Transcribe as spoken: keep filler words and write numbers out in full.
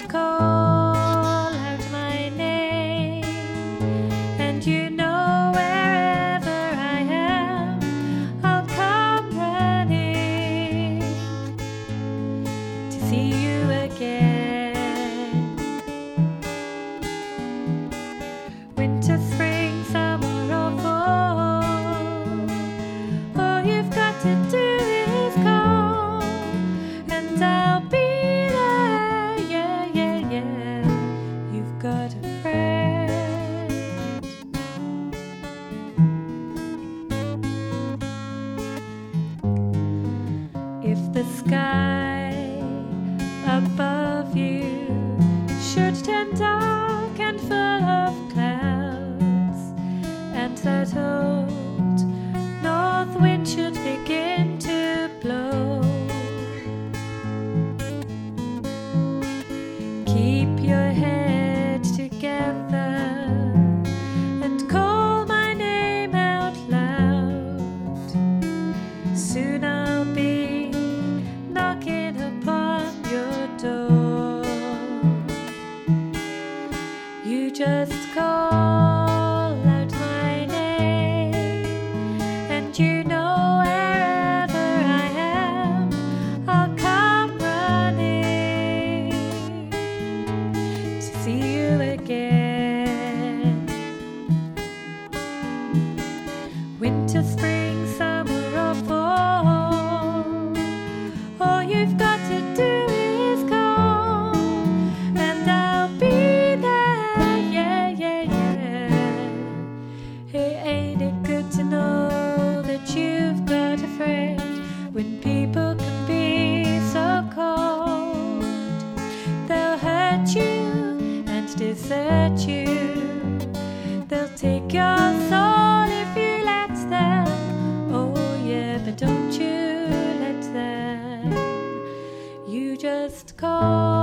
call out my name, and you know wherever I am, I'll come running to see you again. Winter, spring, summer or fall, all you've got to do is call, and I'll be there. Yeah, yeah, yeah, you've got a friend. If the sky above you should turn dark and full of clouds, and that old north wind should begin to blow, keep your head together and call my name out loud. Soon I'll be knocking upon your door. You just call out my name, and you know wherever I am, I'll come running to see you again. Winter, spring, summer or fall, all you've got to do is call, and I'll be there. Yeah, yeah, yeah. Hey, ain't it good to know that you've got a friend when people can be so cold? They'll hurt you and desert you. They'll take your soul if you let them. Oh yeah, but don't you let them. You just call